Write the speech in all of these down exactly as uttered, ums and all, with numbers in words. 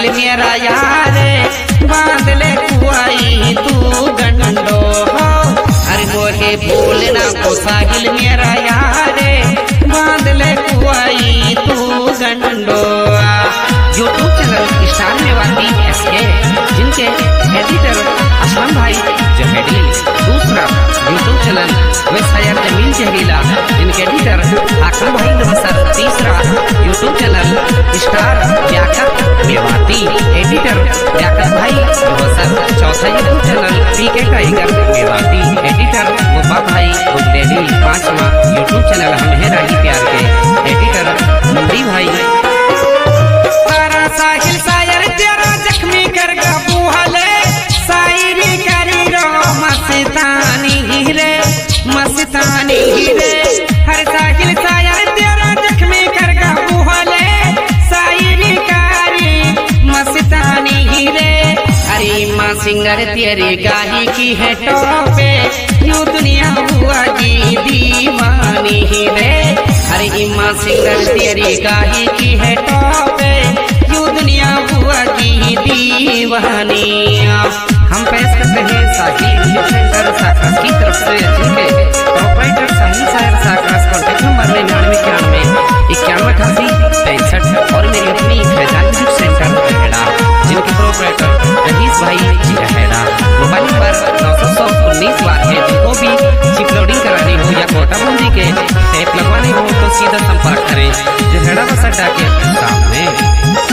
साहिल मेरा यारे बांध ले कुआई तू गंडो अरे मोहे भूलना को साहिल मेरा यारे बांध ले कुआई तू गंडो। YouTube channel star Mewati SK जिनके एडिटर असलम भाई जहेरी, दूसरा यूट्यूब चैनल वेसायर जमीन जहरीला जिनके एडिटर आकम भाई नवसर, तीसरा यूट्यूब चैनल स्टार व्याकत मेवाती एडिटर व्याकत भाई नवसर, चौथा YouTube channel PK tiger Mewati editor Gopa भाई गुंडेली, पांचवा यूट्यूब चैनल हम है राही प्यार के एडिटर मुंडी भाई। साहिल सायर तेरा जख्मी कर गबूहले सायरी करी रो मस्तानी हीरे मस्तानी हीरे हर साहिल सायर तेरा जख्मी कर गबूहले सायरी करी मस्तानी हीरे। अरे माँ सिंगर तेरी गाही की है टोपे यूं दुनिया हुआ जी दीवानी हीरे। अरे माँ सिंगर तेरी गाही की है टोपे दुनिया हुआ की दीवानी। हम पेश करते हैं साहिल सेंटर साकरस की तरफ से जिनके प्रोपराइटर साहिल सायर साकरस कॉन्टेक्ट नंबर निन्यानवे इक्यानवे इक्यानवे अठासी पैंसठ और मेरी अपनी फैजान म्यूजिक सेंटर रहेड़ा जिनके प्रोपराइटर रहीस भाई जी रहेड़ा। मोबाइल नंबर नौ सौ सौ उन्नीस बार है। जिनको भी चिप लोडिंग करानी हो या कोटा बंदी के टेप लगवानी हो तो सीधा संपर्क करें जहेड़ा बस अड्डा के सामने।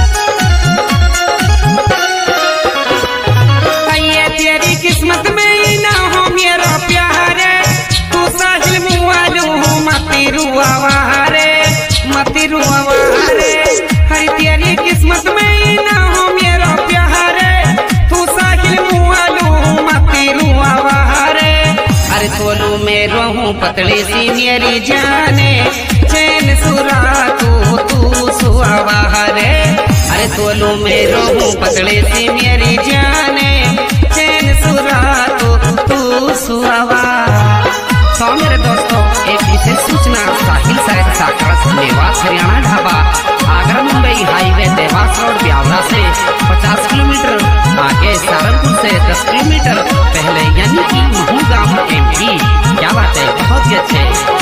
किस्मत में ना हो मेरा प्यार तू साहिल मुआलू मती रुआवारे मती रुआवारे हर तेरी किस्मत में ना हो मेरा प्यार तू साहिल मुआलू मती रुआवारे। अरे तोलू में रहूं पतली सी मेरी जाने चैन सुरा तू तू सुआवारे। अरे तोलू में रहूं पतली सी मेरी जाने सुरा तो तू सुहावा। तो मेरे दोस्तों एक विशेष सूचना साहिल सायर साकरस मेवात हरियाणा ढाबा आगरा मुंबई हाईवे देवास रोड ब्यावरा से पचास किलोमीटर आगे सहारनपुर से दस किलोमीटर पहले यानी कि महू गांव एमपी। क्या बात है, बहुत ही अच्छे।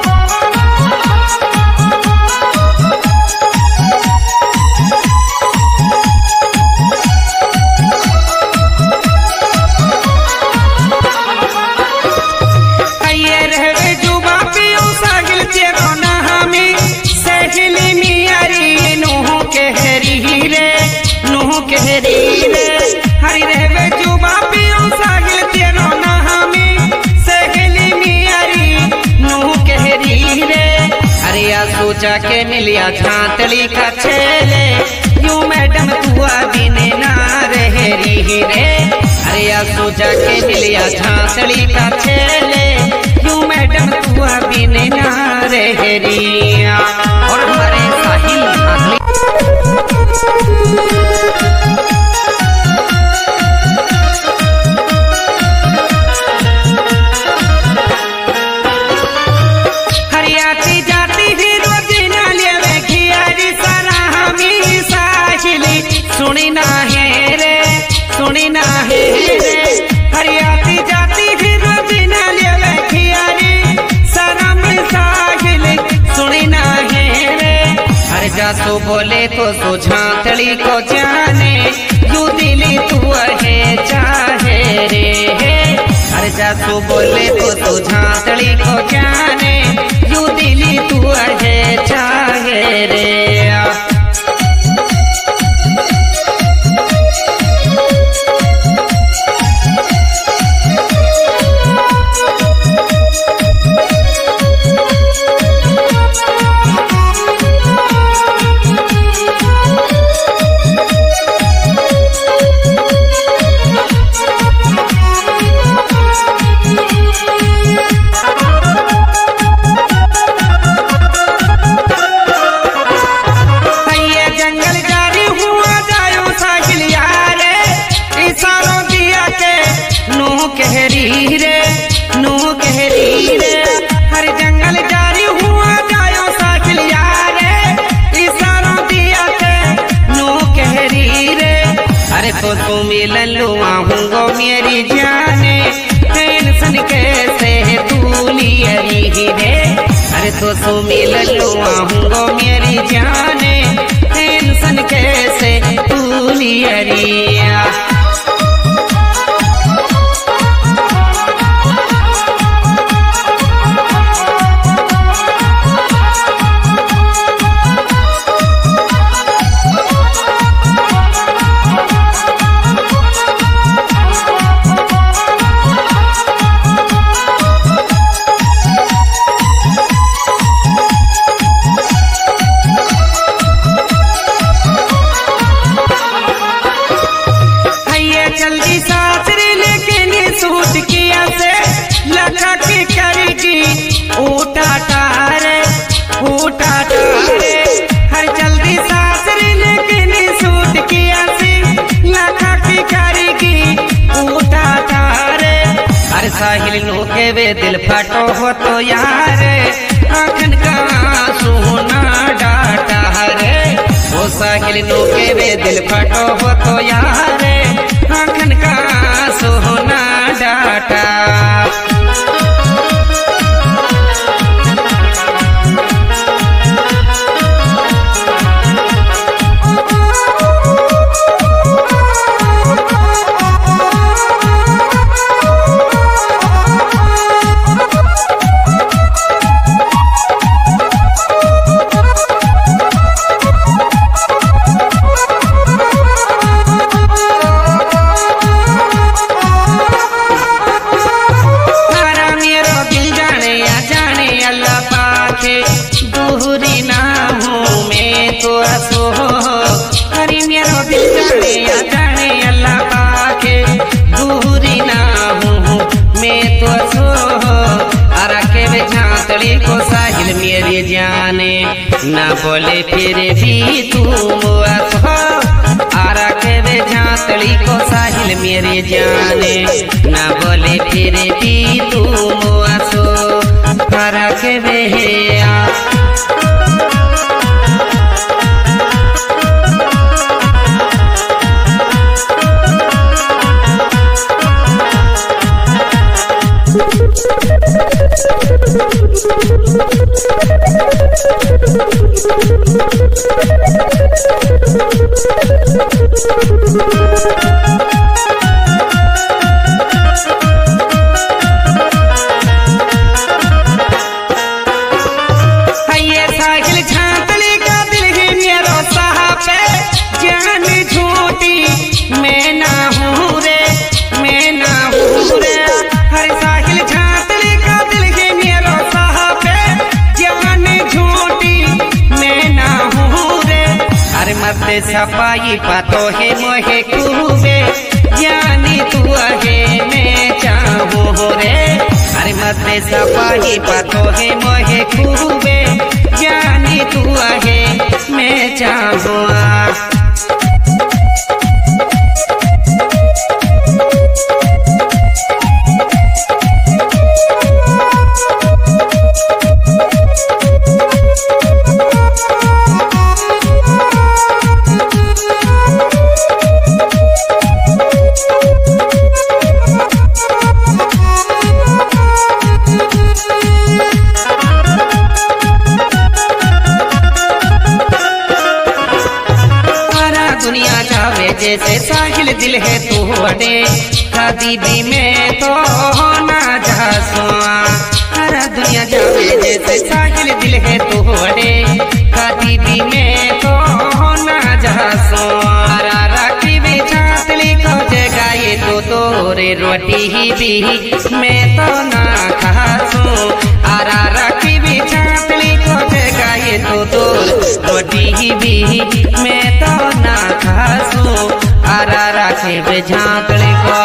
हरी रहवे जुबा पियो साहिल तेरो नामी सहेली मियारी नूह कहरी रे। अरे आ सोचा के मिलिया छातली का छेले यूं मैडम तुआ बिने ना रहरी रे। अरे आ सोचा के मिलिया छातली का छेले यूं मैडम तुआ बिने ना रहरी। और हमारे साहिल सुनी ना है रे सुनी ना है रे हरियाती जाती फिर रोजीना ले खियारी सारा में साहिल सुनी ना है रे। हर जासू बोले तो सुझातली को जाने यू दिली तू है चाहे रे। हर जासू बोले तो सुझातली को जाने यू दिली तू है चाहे रे। तो सो मिल लो आहूंगो मेरी जाने टेंशन कैसे भूली अरिया। जल्दी सासरे लेके नी सूट किया से लखा की करेगी ऊटा टारे ऊटा टारे। हर जल्दी सासरे लेके नी सूट किया से लखा की करेगी ऊटा टारे। हर साहिल नो के वे दिल फटो हो तो यार आखन का सोना डाटा रे। वो साहिल नो के वे दिल फटो हो तो यार आखन का सोना डाटा। दूरी ना हूँ मैं तो असो हरी मेरो दिल जाने या जाने अल्लाह पाके दूरी ना हूँ मैं तो असो अरा के वे झांतड़ी को साहिल मेरी जाने ना बोले फिर भी तुम असो। अरा के वे झांतड़ी को साहिल मेरी जाने ना बोले फिर भी तुम असो। अरा के वे सपाई पातो है मोहे खूबे जानी तू है मैं चाहूँ रे। अरे मत सपाई पातो है मोहे खूबे जानी तू है मैं चाहूँ। दुनिया जावे जैसे साहिल दिल है तू वडे दीदी में तो ना जा सुआ। हरा दुनिया जावे जैसे साहिल दिल है तू वडे दीदी में तो ना जा सुआ। राखी भी चातली को जगाए तो तोरे रोटी ही भी मैं तो ना खासू। आरा राखी भी चातली को जगाए तो तोर रोटी ही भी मैं तो ना खासू। आरा राखे बे झांकड़े को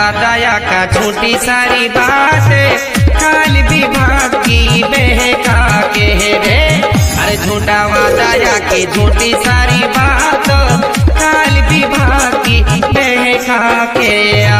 दया का छोटी सारी बात काल विभाग की बहका के रे। अरे झूठा दया की झूठी सारी बात काल विभाग की बहका के आ।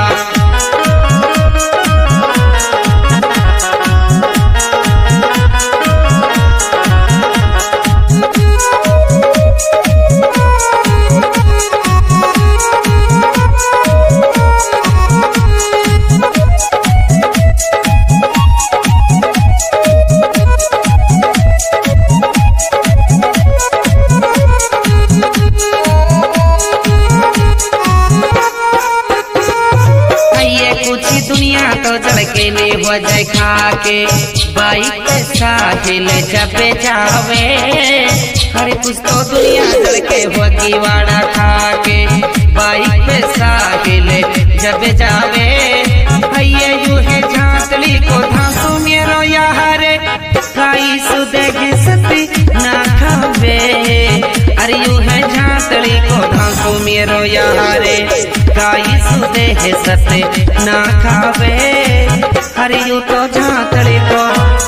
दुनिया तो जल के ले हो जाए खा के बाइक पे साहिल जब जावे। हरे कुछ तो दुनिया जल के हो गिवाड़ा खा के बाइक पे साहिल जब जावे। भैया यू है झांतली को धांसू मेरो यारे काई सुदेग सती ना खावे। अरे यू है झांतली को धांसू मेरो यारे काई सुदेह सते ना खावे। अरे यू तो झांतली को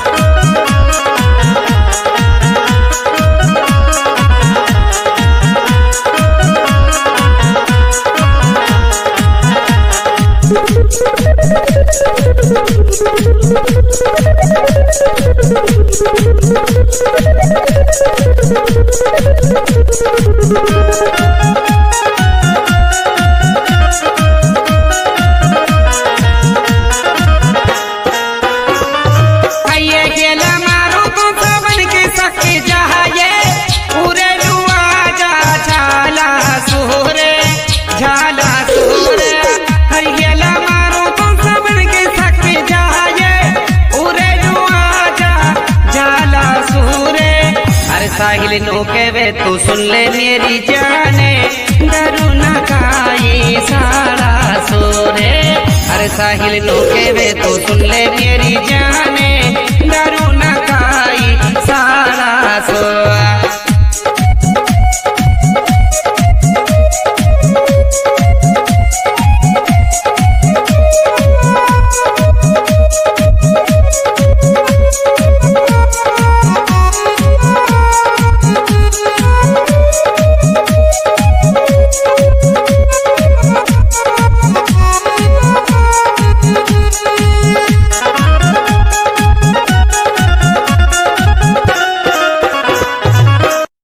साहिल नोके वे तू सुन ले मेरी जाने डरू न खाई सारा सोरे। अरे साहिल नोके वे तू सुन ले मेरी जाने डरू न खाई सारा सोरे।